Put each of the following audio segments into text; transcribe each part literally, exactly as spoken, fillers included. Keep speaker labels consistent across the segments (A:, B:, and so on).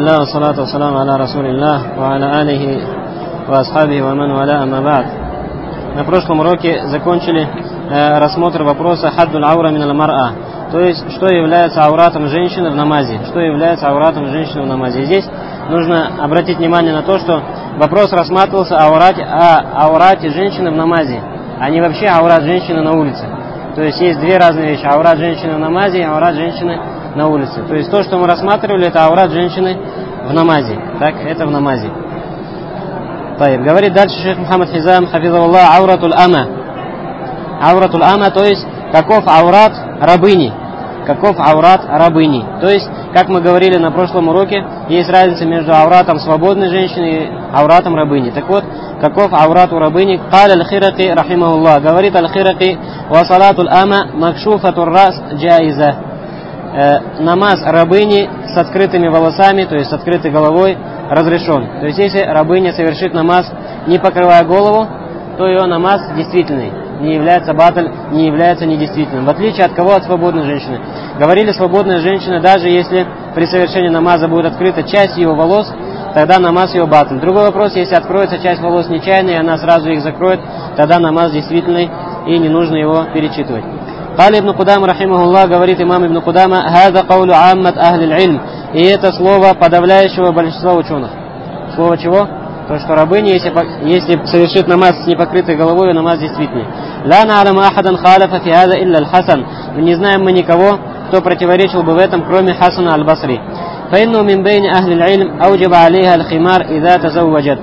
A: Бисмиллах, ассалату вассаламу аля расулиллах, ва аля алихи ва асхабихи ва ман валя, амма ба'д. На прошлом уроке закончили э, рассмотр вопроса хаддуль аура миналь мар'а, то есть, что является ауратом женщины в намазе, что является ауратом женщины в намазе. И здесь нужно обратить внимание на то, что вопрос рассматривался о аурате, о аурате женщины в намазе, а не вообще аурат женщины на улице. То есть есть две разные вещи: аурат женщины в намазе и аурат женщины на улице. То есть то, что мы рассматривали, это аурат женщины в намазе. Так, это в намазе. Таиб. Говорит дальше шейх Мухаммад Хизам, хафизаллах, ауратуль ама. Ауратуль ама, то есть каков аурат рабыни. Каков аурат рабыни. То есть, как мы говорили на прошлом уроке, есть разница между ауратом свободной женщины и ауратом рабыни. Так вот, каков аурат у рабыни? Каля аль-Хираки, рахимахуллах. Говорит аль-Хираки, ва салатуль ама макшуфатур рас джаиза. Намаз рабыни с открытыми волосами, то есть с открытой головой, разрешен. То есть, если рабыня совершит намаз, не покрывая голову, то ее намаз действительный, не является баталь, не является недействительным. В отличие от кого? От свободной женщины. Говорили, свободная женщина, даже если при совершении намаза будет открыта часть ее волос, тогда намаз ее баталь. Другой вопрос: если откроется часть волос нечаянно, и она сразу их закроет, тогда намаз действительный, и не нужно его перечитывать. Кали ибн Кудама, рахимахуллах, говорит имам ибн Кудама, «Хаза каулю аммат ахлиль ильм». И это слово подавляющего большинства ученых. Слово чего? То, что рабыня, если, если совершит намаз с непокрытой головой, намаз действительный. «Ла на'ламу ахадан халяфа фи хаза илля аль-Хасан». Не знаем мы никого, кто противоречил бы в этом, кроме Хасана аль-Басри. «Фаинну мин бейни ахлиль ильм ауджаба алейха аль-химар идha тазавваджат».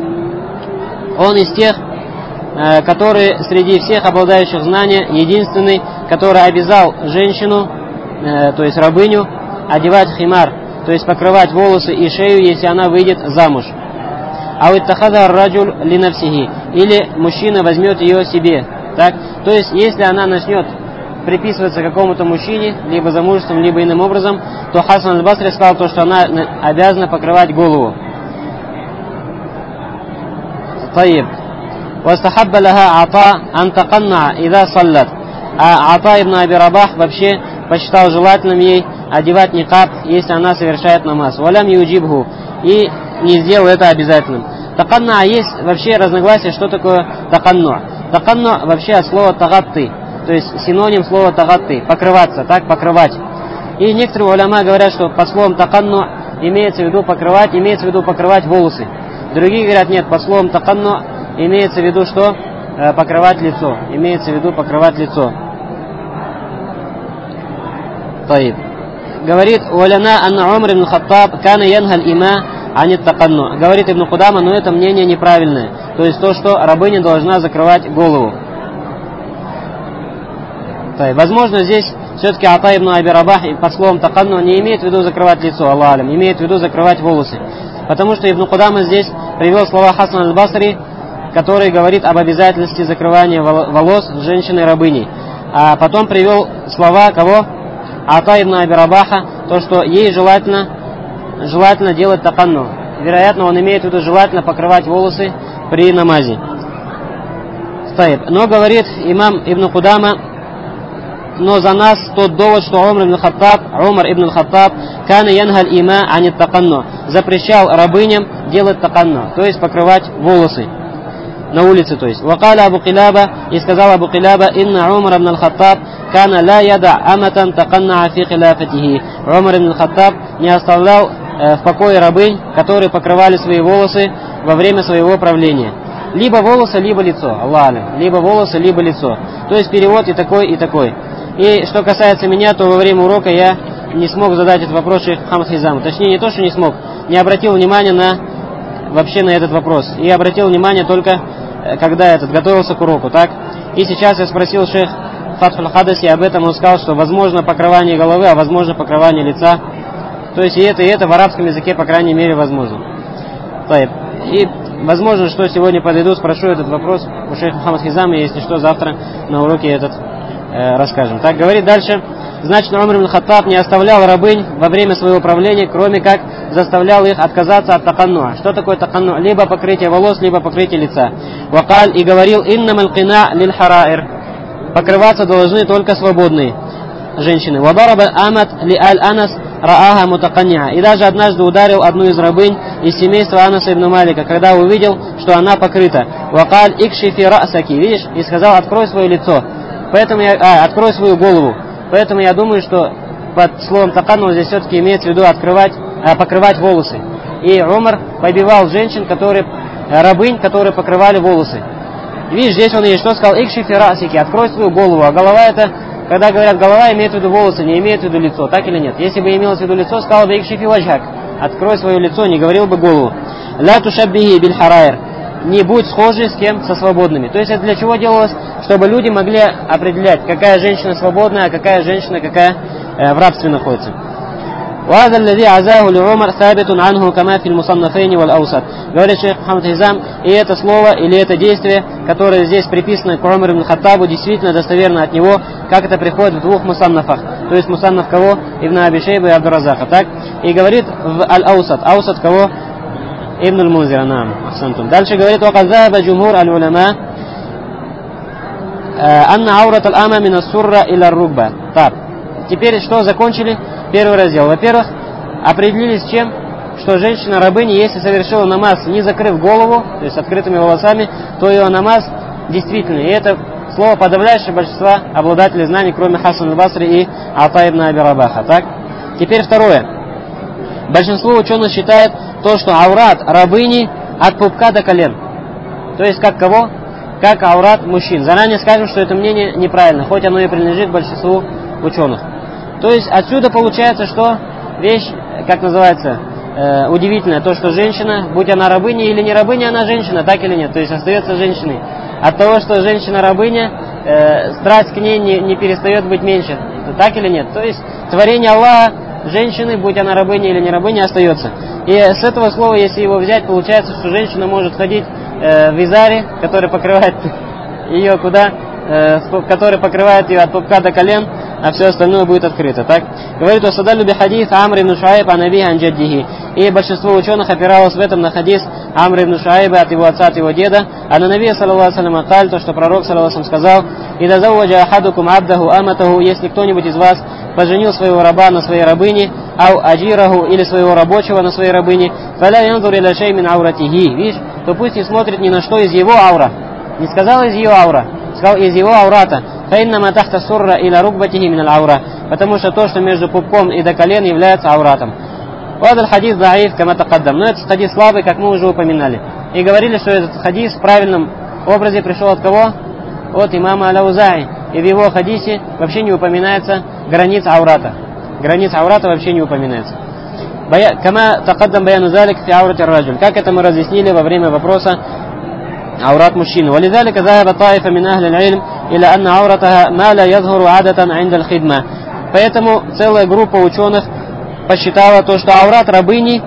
A: Он из тех, который среди всех обладающих знанием, единственный, который обязал женщину, э, то есть рабыню, одевать химар, то есть покрывать волосы и шею, если она выйдет замуж. Ауиттахаза раджуль линавсихи, или мужчина возьмет ее себе. Так? То есть, если она начнет приписываться какому-то мужчине, либо замужеством, либо иным образом, то Хасан аль-Басри сказал то, что она обязана покрывать голову. Таиб. وَاسْتَحَبَّ لَهَا عَطَاء أَنْ تَقَنَّعَ إِذَا صَلَّتْ. А Ата ибн Аби Рабах вообще посчитал желательным ей одевать никаб, если она совершает намаз. «Валям юджибху». И не сделал это обязательным. Таканна, есть вообще разногласия, что такое таканну. Таканну вообще от слова тагатты, то есть синоним слова тагатты, покрываться, так, покрывать. И некоторые уляма говорят, что по словам таканну имеется в виду покрывать, имеется в виду покрывать волосы. Другие говорят, нет, по словам таканну имеется в виду что? Э, покрывать лицо. Имеется в виду покрывать лицо. Таиб. Говорит, «Уаляна анна Умар ибн Хаттаб кана янхал има анит таканну». Говорит Ибн Кудама, но это мнение неправильное. То есть то, что рабыня должна закрывать голову. Таиб. Возможно, здесь все-таки Ата ибн Аби Рабах под словом таканну не имеет в виду закрывать лицо, Аллах алям, имеет в виду закрывать волосы. Потому что Ибн Кудама здесь привел слова Хасан аль-Басри, который говорит об обязательности закрывания волос женщины-рабыни. А потом привел слова кого? Ата ибн Аби Рабаха, то, что ей желательно, желательно делать таканну. Вероятно, он имеет в виду желательно покрывать волосы при намазе. Но говорит имам Ибн Кудама, но за нас тот довод, что Умар ибн Хаттаб, Умар ибн Хаттаб, кана янхал има анит таканну, запрещал рабыням делать таканну, то есть покрывать волосы на улице, то есть. Вакаля Абу Килаба, и сказал Абу Килаба, инна Умар ибн Хаттаб кана ла яда аматан таканна фи хиляфатихи. Умар ибн Хаттаб не оставлял э, в покое рабынь, которые покрывали свои волосы во время своего правления. Либо волосы, либо лицо. Аллах алям. Либо волосы, либо лицо. То есть перевод и такой, и такой. И что касается меня, то во время урока я не смог задать этот вопрос шейху Мухаммаду Хизаму. Точнее, не то, что не смог, не обратил внимания на вообще на этот вопрос. И обратил внимание только, когда этот готовился к уроку, так? И сейчас я спросил шейх Фатхуль Хадаси об этом, он сказал, что возможно покрывание головы, а возможно покрывание лица. То есть и это, и это в арабском языке, по крайней мере, возможно. И возможно, что сегодня подойду, спрошу этот вопрос у шейха Мухаммада Хизама, если что, завтра на уроке этот э, расскажем. Так, говорит дальше. Значит, Умар ибн Хаттаб не оставлял рабынь во время своего правления, кроме как заставлял их отказаться от таканнуа. Что такое таканну? Либо покрытие волос, либо покрытие лица. Вакаль, и говорил, иннамал кина лиль хараир. Покрываться должны только свободные женщины. Вадараба амат ли аль анас ра'аха мутаканниа. И даже однажды ударил одну из рабынь из семейства Анаса ибн Малика, когда увидел, что она покрыта. Вакаль икшифи ра'саки. Видишь? И сказал: открой свое лицо. Поэтому я, а, открой свою голову. Поэтому я думаю, что под словом таканну здесь все-таки имеется в виду открывать, а, покрывать волосы. И Умар побивал женщин, которые, рабынь, которые покрывали волосы. Видишь, здесь он ей что сказал? Икшифи ра'сики. Открой свою голову. А голова это... Когда говорят голова, имеют в виду волосы, не имеют в виду лицо, так или нет? Если бы имелось в виду лицо, сказал бы икшифи ваджхак. Открой свое лицо, не говорил бы голову. Ла тушаббихи биль харайр. Не будь схожи с кем? Со свободными. То есть это для чего делалось? Чтобы люди могли определять, какая женщина свободная, а какая женщина, какая э, в рабстве находится. وهذا الذي عزاه لعمر ثابت عنه كما في المصنفين والأوسط. Говорит шейх Мухаммад Хизам, и это слово или это действие, которое здесь приписано к Умару ибн Хаттабу, действительно достоверно от него, как это приходит в двух мусаннафах. То есть мусаннаф кого? Ибн Аби Шейба и Абдуразака. Так? И говорит в Аль-Аусат. Аусат кого? Ибн Аль-Мунзира. Дальше говорит: وقد ذهب جمهور العلماء أن عورة الأمة من السرة إلى الركبة. Так. Теперь что закончили? Первый раздел. Во-первых, определились с чем? Что женщина-рабыня, если совершила намаз, не закрыв голову, то есть открытыми волосами, то ее намаз действительно. И это слово подавляющее большинство обладателей знаний, кроме Хасан аль-Басри и Ата ибн Аби Рабаха. Так? Теперь второе. Большинство ученых считает то, что аурат рабыни от пупка до колен. То есть как кого? Как аурат мужчин. Заранее скажем, что это мнение неправильно, хоть оно и принадлежит большинству ученых. То есть отсюда получается, что вещь, как называется, э, удивительная, то, что женщина, будь она рабыня или не рабыня, она женщина, так или нет, то есть остается женщиной. От того, что женщина рабыня, э, страсть к ней не, не перестает быть меньше, так или нет. То есть творение Аллаха женщины, будь она рабыня или не рабыня, остается. И с этого слова, если его взять, получается, что женщина может ходить э, в изаре, который покрывает ее куда? Который покрывает ее от пупка до колен, а все остальное будет открыто. Так? Говорит: «Васадалю би хадис Амр ибн Шуайб ан абиhi ан джаддихи». И большинство ученых опиралось в этом на хадис Амр ибн Шуайба от его отца, от его деда. А на Наби, саллаллаху алейхи ва саллям, то, что пророк, саллаллаху алейхи ва саллям, сказал: «Ида завваджа ахадукум абдаху аматаху», если кто-нибудь из вас поженил своего раба на своей рабыне, ау аджираху, или своего рабочего на своей рабыне, фаля янзур иля шей мин ауратихи, видишь, то пусть не смотрит ни на что из его аура. Не сказал из ее аура, сказал из его аурата. Фаиннама тахта сурра иля рукбатихи мин аль-аура, потому что то, что между пупком и до колен, является ауратом. Вадаль хадис даиф кама тақаддам. Но этот хадис слабый, как мы уже упоминали. И говорили, что этот хадис в правильном образе пришел от кого? От имама Аль-Аузаи. И в его хадисе вообще не упоминается границ аурата. Границ аурата вообще не упоминается. Кама тақаддам баяну залик фи аурати ар-раджуль. Как это мы разъяснили во время вопроса عورات مشين. ولذلك ذهب طائفة من أهل العلم إلى أن عورتها ما لا يظهر عادة عند الخدمة. Поэтому целая группа ученых посчитала то, что аурат рабыни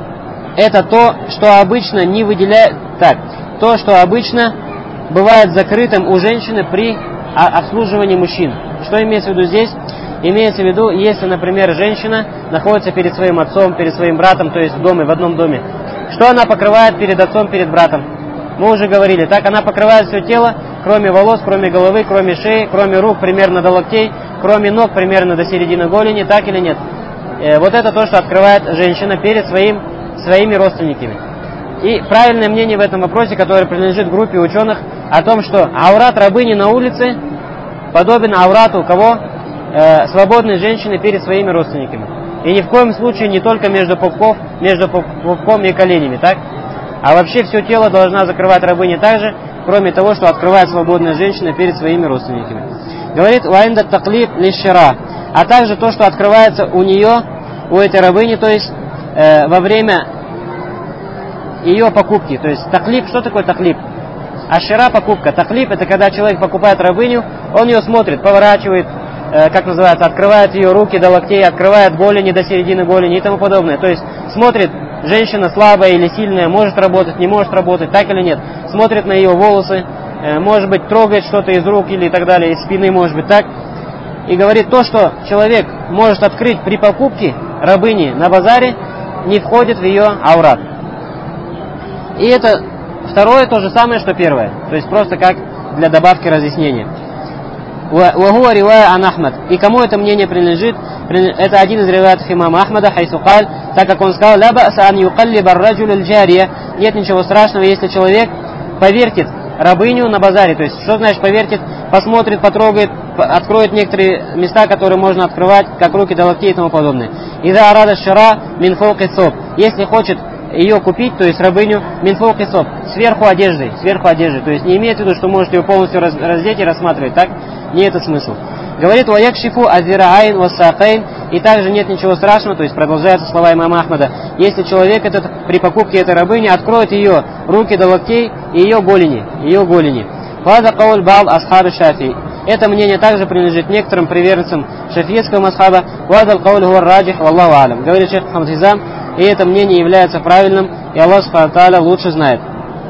A: это то, что обычно не выделяет, так, то, что обычно бывает закрытым у женщины при обслуживании мужчин. Что имеется в виду здесь? Имеется в виду, если, например, женщина находится перед своим отцом, перед своим братом, то есть в доме, в одном доме. Что она покрывает перед отцом, перед братом? Мы уже говорили, так она покрывает все тело, кроме волос, кроме головы, кроме шеи, кроме рук примерно до локтей, кроме ног примерно до середины голени, так или нет? Э, вот это то, что открывает женщина перед своим, своими родственниками. И правильное мнение в этом вопросе, которое принадлежит группе ученых, о том, что аурат рабыни на улице подобен аурату кого? Э, свободной женщины перед своими родственниками. И ни в коем случае не только между пупков, между пупком и коленями, так? А вообще все тело должна закрывать рабыня также, кроме того, что открывает свободная женщина перед своими родственниками. Говорит: «Ваинда таклиб лишира», а также то, что открывается у нее, у этой рабыни, то есть э, во время ее покупки. То есть таклиб, что такое таклиб? Ашира — покупка. Таклиб — это когда человек покупает рабыню, он ее смотрит, поворачивает, э, как называется, открывает ее руки до локтей, открывает голени до середины голени и тому подобное. То есть смотрит, женщина слабая или сильная, может работать, не может работать, так или нет. Смотрит на ее волосы, э, может быть, трогает что-то из рук или так далее, из спины, может быть, так. И говорит, то, что человек может открыть при покупке рабыни на базаре, не входит в ее аурат. И это второе то же самое, что первое. То есть просто как для добавки разъяснения. وهو رواية عن أحمد. И кому это мнение принадлежит? Это один из риваятов имама Ахмада, хайсу каль, так как он сказал: ля ба'са ан юкаллиба ар-раджулю аль-джария. Нет ничего страшного, если человек повертит рабыню на базаре. То есть, что значит повертит? Посмотрит, потрогает, откроет некоторые места, которые можно открывать, как руки до локтей и тому подобное. Иза арада шара мин фауки соб. Если хочет ее купить, то есть рабыню, мин фауки соб, сверху одежды, сверху одежды. То есть не имеет в виду, что может ее полностью раз, раздеть и рассматривать, так? Не этот смысл. Говорит: ва якшифу азираайн вассакайн. И также нет ничего страшного, то есть продолжаются слова имама Ахмада, если человек этот, при покупке этой рабыни откроет ее руки до локтей и ее голени, ее голени. Фаза кауль бал асхабы шафи. Это мнение также принадлежит некоторым приверженцам шафиитского масхаба. Вазал кауль хуар раджих валлаху алям. Говорит шейх Мухаммад Хизам, и это мнение является правильным, и Аллах субхану ва тааля лучше знает.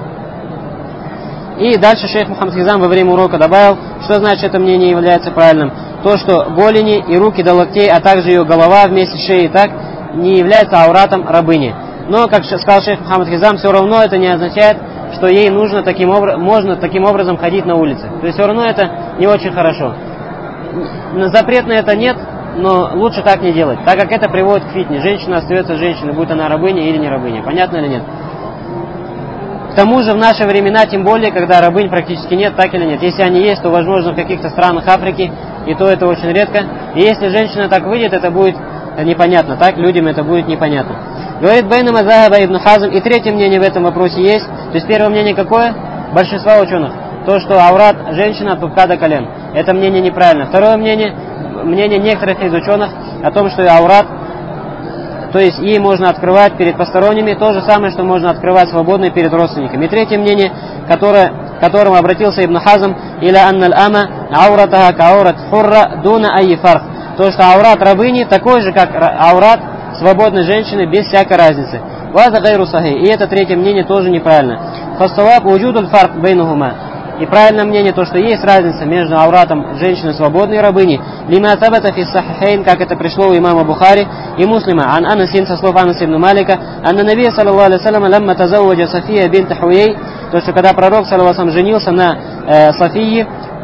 A: И дальше шейх Мухаммад Хизам во время урока добавил, что значит это мнение является правильным. То, что голени и руки до локтей, а также ее голова вместе с шеей, так, не является ауратом рабыни. Но, как сказал шейх Мухаммад Хизам, все равно это не означает, что ей нужно таким образом, можно таким образом ходить на улице. То есть все равно это не очень хорошо. Запрет на это нет, но лучше так не делать, так как это приводит к фитне. Женщина остается женщиной, будь она рабыня или не рабыня. Понятно или нет? К тому же в наши времена, тем более, когда рабынь практически нет, так или нет. Если они есть, то, возможно, в каких-то странах Африки, и то это очень редко. И если женщина так выйдет, это будет непонятно, так? Людям это будет непонятно. Говорит Байнама Захаба ибн Хазм, и третье мнение в этом вопросе есть. То есть первое мнение какое? Большинство ученых. То, что аврат женщина от пупка до колен. Это мнение неправильно. Второе мнение, мнение некоторых из ученых о том, что аврат, то есть ей можно открывать перед посторонними, то же самое, что можно открывать свободно перед родственниками. И третье мнение, которое, к которому обратился Ибн Хазм, иля анналь ама ауратаха каурат хурра дуна айи фарх. То, что аурат рабыни такой же, как аурат свободной женщины, без всякой разницы. Ваза гайру сахи. И это третье мнение тоже неправильно. Фасталаб уджудуль фарх бейнухума. И правильное мнение, то, что есть разница между ауратом женщины свободной и рабыни. Лима табата фи сахихейн, как это пришло у имама Бухари и Муслима. Ан Анасин, со слов Анаса ибн Малика, анна Наби, саллаллаху алейхи ва саллям, ламма тазавваджа София бинт Хуей, то, что когда пророк, саллаллаху алейхи ва саллям, женился на э, Софии,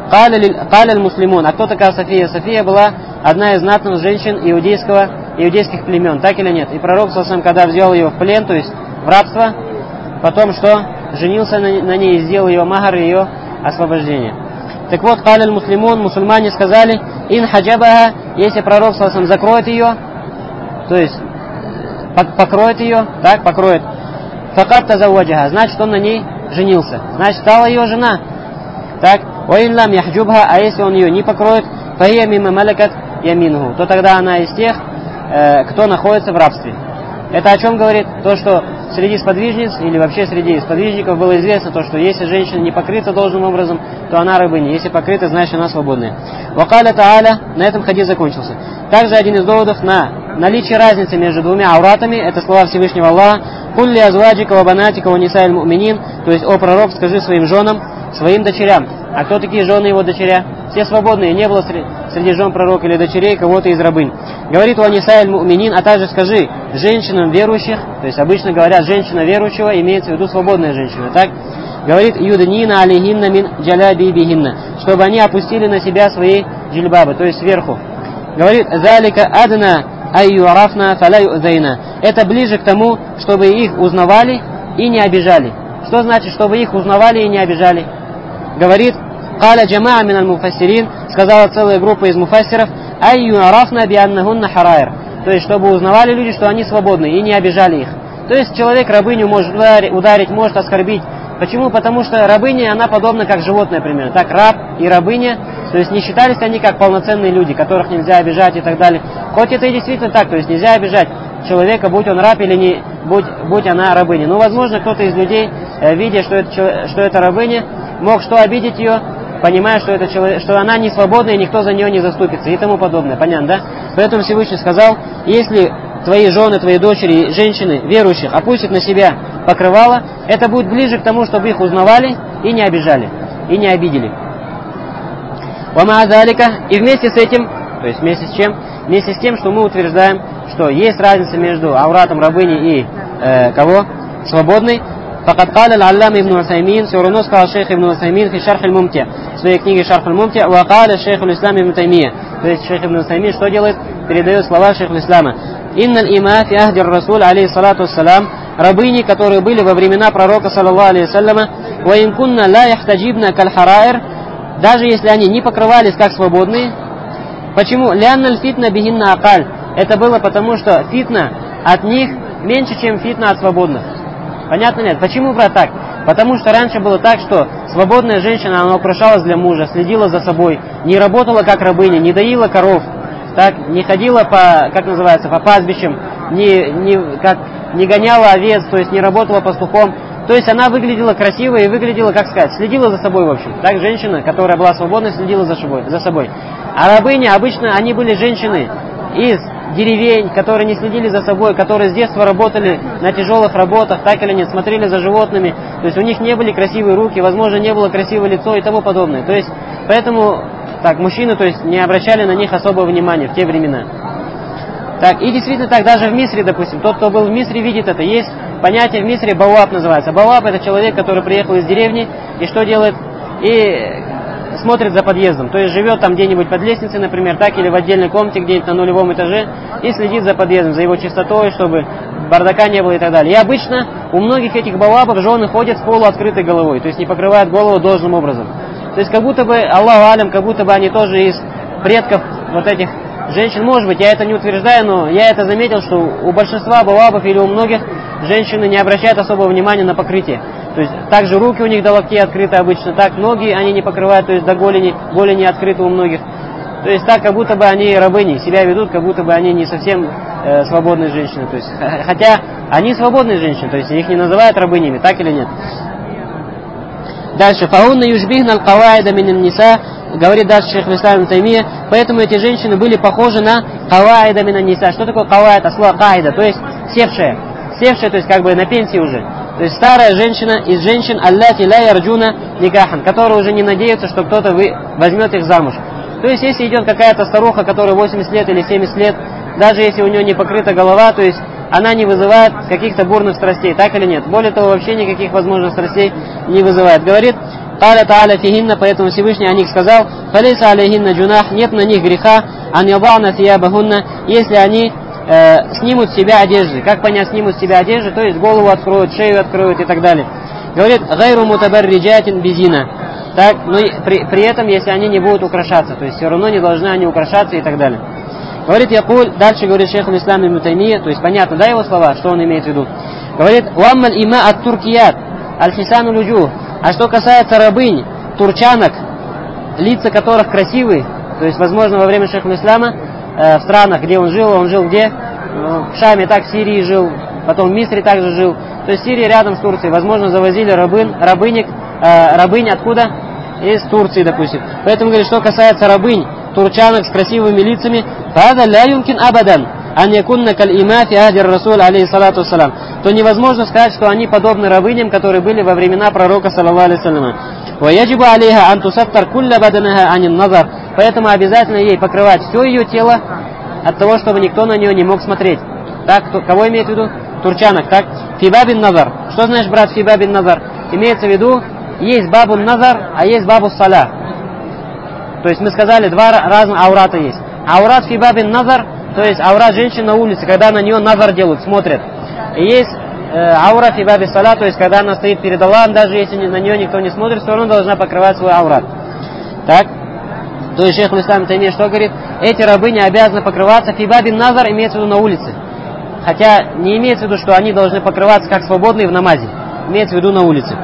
A: каля муслимун. А кто такая София? София была одна из знатных женщин иудейского, иудейских племен, так или нет? И пророк, саллаллаху алейхи ва саллям, когда взял ее в плен, то есть в рабство, потом что? Женился на, на ней и сделал ее махар, ее освобождение. Так вот, каля муслимун, мусульмане сказали, ин хаджабаха, если пророк, саллаллаху алейхи ва саллям, закроет ее, то есть покроет ее, так, покроет, факат тазавваджаха, значит, он на ней женился, значит, стала ее жена, так, ваин лам яхджубха, а если он ее не покроет, фахия мимма малакат яминуху, то тогда она из тех, э, кто находится в рабстве. Это о чем говорит? То, что среди сподвижниц или вообще среди сподвижников было известно то, что если женщина не покрыта должным образом, то она рабыня. Если покрыта, значит она свободная. Вакаля тааля, на этом хадис закончился. Также один из доводов на наличие разницы между двумя ауратами, это слова Всевышнего Аллаха. Кулли азваджика ва банатика ва нисаиль му'минин, то есть, о пророк, скажи своим женам, своим дочерям. А кто такие жены его дочеря? Все свободные, не было среди жен пророка или дочерей кого-то из рабынь. Говорит ва нисаиль му'минин, а также скажи женщинам верующих, то есть обычно говорят женщина верующего, имеется в виду свободная женщина, так? Говорит юднина алейхинна мин джалябибихинна, чтобы они опустили на себя свои джильбабы, то есть сверху. Говорит залика адна айюарафна фала юзайна. Это ближе к тому, чтобы их узнавали и не обижали. Что значит, чтобы их узнавали и не обижали? Говорит, каля джамаа мин аль-муфассирин, сказала целая группа из муфассиров, айюарафна бианнахунна хараир. То есть, чтобы узнавали люди, что они свободны и не обижали их. То есть, человек рабыню может ударить, может оскорбить. Почему? Потому что рабыня, она подобна как животное примерно. Так, раб и рабыня, то есть не считались они как полноценные люди, которых нельзя обижать и так далее. Хоть это и действительно так, то есть нельзя обижать человека, будь он раб или не, будь, будь она рабыня. Но, возможно, кто-то из людей, видя, что это, что это рабыня, мог что обидеть ее, понимая, что, это человек, что она не свободна и никто за нее не заступится и тому подобное. Понятно, да? Поэтому Всевышний сказал, если твои жены, твои дочери, женщины, верующих, опустят на себя покрывало, это будет ближе к тому, чтобы их узнавали и не обижали, и не обидели. И вместе с этим, то есть вместе с чем? Вместе с тем, что мы утверждаем, что есть разница между ауратом рабыни и э, кого? Свободной. Факад каля аль-аллама ибн Усаймин, все равно сказал шейх ибн Усаймин в шарх аль-Мумти, в своей книге шарх аль-Мумти, ва каля шейх аль-Ислам ибн Таймия. То есть шейх ибн Усаймин что делает? Передает слова шейх аль-Ислама. Инналь има фи ахди расуль, алейхиссалату вассалам, рабыни, которые были во времена пророка, саллаллаху алейхи вассаляма, ва инкунна ла яхтаджибна каль хараир, даже если они не покрывались как свободные. Почему? Лянналь фитна бихинна акаль. Это было потому, что фитна от них меньше, чем фитна от свободных. Понятно нет? Почему, брат, так? Потому что раньше было так, что свободная женщина, она украшалась для мужа, следила за собой, не работала как рабыня, не доила коров, так, не ходила по, как называется, по пастбищам, не, не, как, не гоняла овец, то есть не работала пастухом. То есть она выглядела красиво и выглядела, как сказать, следила за собой, в общем. Так женщина, которая была свободна, следила за собой. За собой. А рабыни обычно, они были женщины из деревень, которые не следили за собой, которые с детства работали на тяжелых работах, так или нет, смотрели за животными. То есть у них не были красивые руки, возможно, не было красивое лицо и тому подобное. То есть, поэтому, так, мужчины, то есть, не обращали на них особого внимания в те времена. Так, и действительно так, даже в Мисре, допустим, тот, кто был в Мисре, видит это. Есть понятие в Мисре бауаб называется. Бауаб — это человек, который приехал из деревни и что делает? И смотрит за подъездом. То есть живет там где-нибудь под лестницей, например, так, или в отдельной комнате где-нибудь на нулевом этаже и следит за подъездом, за его чистотой, чтобы бардака не было и так далее. И обычно у многих этих бауабов жены ходят с полуоткрытой головой, то есть не покрывают голову должным образом. То есть как будто бы, Аллаху алям, как будто бы они тоже из предков вот этих женщин. Может быть, я это не утверждаю, но я это заметил, что у большинства бауабов или у многих женщины не обращают особого внимания на покрытие. То есть также руки у них до локтей открыты обычно, так ноги они не покрывают, то есть до голени, голени открыты у многих. То есть так, как будто бы они рабыни, себя ведут, как будто бы они не совсем э, свободные женщины. То есть, хотя они свободные женщины, то есть их не называют рабынями, так или нет. Дальше. Фаунна южбихна аль-каваида мин ниса, говорит дальше шейх ислам ибн Таймия, поэтому эти женщины были похожи на каваида мин ниса. Что такое каваид? От слова каида, то есть севшая. Севшая, то есть как бы на пенсии уже. То есть старая женщина из женщин аллати ла ярджуна никахан, которые уже не надеются, что кто-то возьмет их замуж. То есть если идет какая-то старуха, которая восемьдесят лет или семьдесят лет, даже если у нее не покрыта голова, то есть она не вызывает каких-то бурных страстей, так или нет? Более того, вообще никаких возможных страстей не вызывает. Говорит, «Каля та'аля фихинна», поэтому Всевышний о них сказал, «Фалейса алейхинна джунах», нет на них греха, «Ан яба'на сиябахунна», если они э, снимут с себя одежды. Как понять, снимут с себя одежды? То есть голову откроют, шею откроют и так далее. Говорит, «Гайру мутабарриджатин бизина». Так, но при, при этом, если они не будут украшаться, то есть все равно не должны они украшаться и так далее. Говорит, якуль, дальше говорит шейх аль-Ислам ибн Таймия, то есть понятно, да, его слова, что он имеет в виду. Говорит, «Уаммаль има ат туркият, аль-хисану люджух». А что касается рабынь, турчанок, лица которых красивые, то есть, возможно, во время шейха аль-Ислама, э, в странах, где он жил, он жил где? В Шаме, так, в Сирии жил, потом в Мисре также жил. То есть Сирия рядом с Турцией, возможно, завозили рабын, рабынек, э, рабынь откуда? Из Турции, допустим. Поэтому, говорит, что касается рабынь, турчанок с красивыми лицами, «Фада ля юмкин абадан, ан якунна каль има фи ахди расуль, алейхиссалату вассалам», то невозможно сказать, что они подобны рабыням, которые были во времена пророка, саллаллаху алейхи вассалям. «Ва яджибу алейха ан тусаттар кулля баданаха анин назар», поэтому обязательно ей покрывать все ее тело от того, чтобы никто на нее не мог смотреть. Так, кто, кого имеет в виду? Турчанок, так? «Фибабин назар». Что значит, брат, фибабин назар? Имеется в виду, есть бабу назар, а есть бабу саля. То есть мы сказали, два разных аурата есть. Аурат фибабин назар, то есть аурат женщин на улице, когда на нее назар делают, смотрят. И есть э, аура фибаби саля, то есть когда она стоит перед Аллахом, даже если на нее никто не смотрит, все равно должна покрывать свой аурат. Так? То есть шейх аль-Ислам ибн Таймия что говорит? Эти рабыни обязаны покрываться. Фибабин назар имеется в виду на улице. Хотя не имеется в виду, что они должны покрываться как свободные в намазе. Имеется в виду на улице.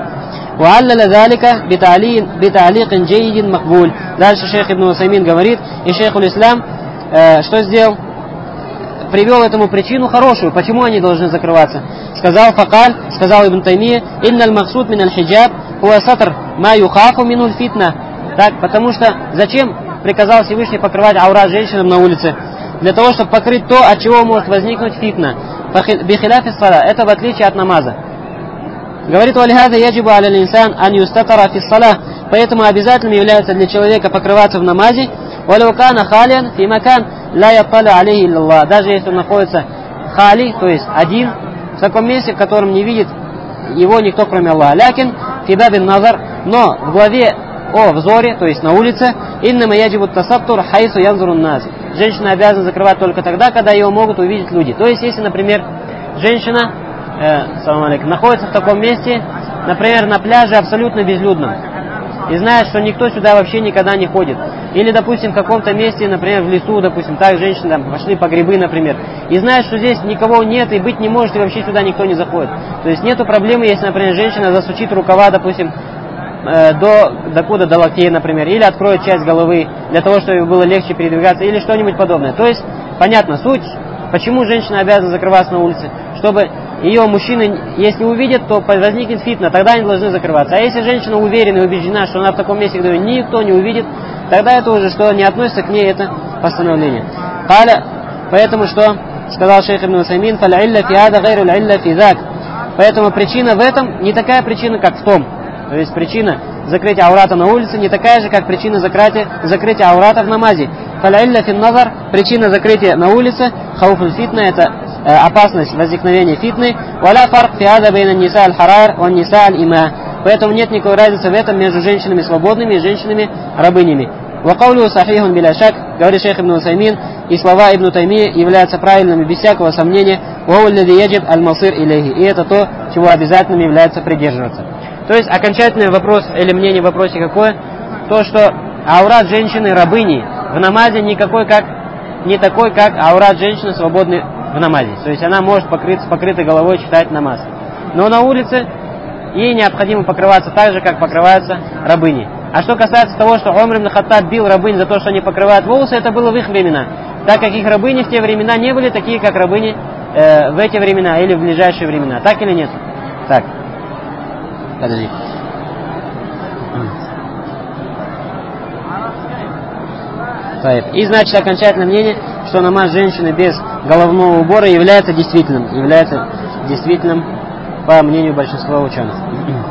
A: Дальше шейх ибн Усаймин говорит, и шейх аль-Ислам э, что сделал? Привел этому причину хорошую, почему они должны закрываться. Сказал факаль, сказал ибн Таймия, инналь максуд мин аль-хиджаб хуа сатр ма юхафу минуль фитна. Так, потому что зачем приказал Всевышний покрывать аурат женщинам на улице? Для того, чтобы покрыть то, от чего может возникнуть фитна. Бихиляфи сала, это в отличие от намаза. Говорит, валихаза яджибу аля инсан ан юстатара фи салах, поэтому обязательным является для человека покрываться в намазе, валюкана халиан фи макан ла ятталя алейхи илляллах, даже если он находится хали, то есть один, в таком месте, в котором не видит его никто, кроме Аллаха. Лякин фибабин назар, но в главе о взоре, то есть на улице, иннама яджибу тасаттур хайсу янзурун нас. Женщина обязана закрывать только тогда, когда его могут увидеть люди. То есть, если, например, женщина э, салам алейкум, находится в таком месте, например, на пляже абсолютно безлюдном, и знает, что никто сюда вообще никогда не ходит. Или, допустим, в каком-то месте, например, в лесу, допустим, так женщины там пошли по грибы, например, и знает, что здесь никого нет и быть не может, и вообще сюда никто не заходит. То есть нету проблемы, если, например, женщина засучит рукава, допустим, э, до, докуда, до локтей, например, или откроет часть головы, для того, чтобы было легче передвигаться, или что-нибудь подобное. То есть, понятно, суть, почему женщина обязана закрываться на улице, чтобы ее мужчины, если увидят, то возникнет фитна, тогда они должны закрываться. А если женщина уверена и убеждена, что она в таком месте, где никто не увидит, тогда это уже что не относится к ней, это постановление. Поэтому что сказал шейх Ибн Усаймин, фал'илля фи ада гайру l'илля фи зак. Поэтому причина в этом не такая причина, как в том. То есть причина закрытия аурата на улице не такая же, как причина закрытия, закрытия аурата в намазе. Фал'илля фи назар, причина закрытия на улице, хауфуль фитна, это э, опасность возникновения фитны. Валя фарк фи ада бейна ниса аль-харар ва ниса аль-има. Поэтому нет никакой разницы в этом между женщинами свободными и женщинами-рабынями. Вакаулю сахихун биля шак, говорит шейх Ибн Усаймин, и слова Ибн Таймии являются правильными без всякого сомнения. Ваулляди яджиб аль-масир илейхи. И это то, чего обязательным является придерживаться. То есть окончательный вопрос или мнение в вопросе какое? То, что аурат женщины-рабыни в намазе никакой как, не такой, как аурат женщины свободной в намазе. То есть она может покрыть, с покрытой головой читать намаз. Но на улице ей необходимо покрываться так же, как покрываются рабыни. А что касается того, что Умар ибн Хаттаб бил рабынь за то, что они покрывают волосы, это было в их времена. Так как их рабыни в те времена не были такие, как рабыни э, в эти времена или в ближайшие времена. Так или нет? Так. Подожди. И значит окончательное мнение, что намаз женщины без головного убора является действительным. Является действительным по мнению большинства ученых.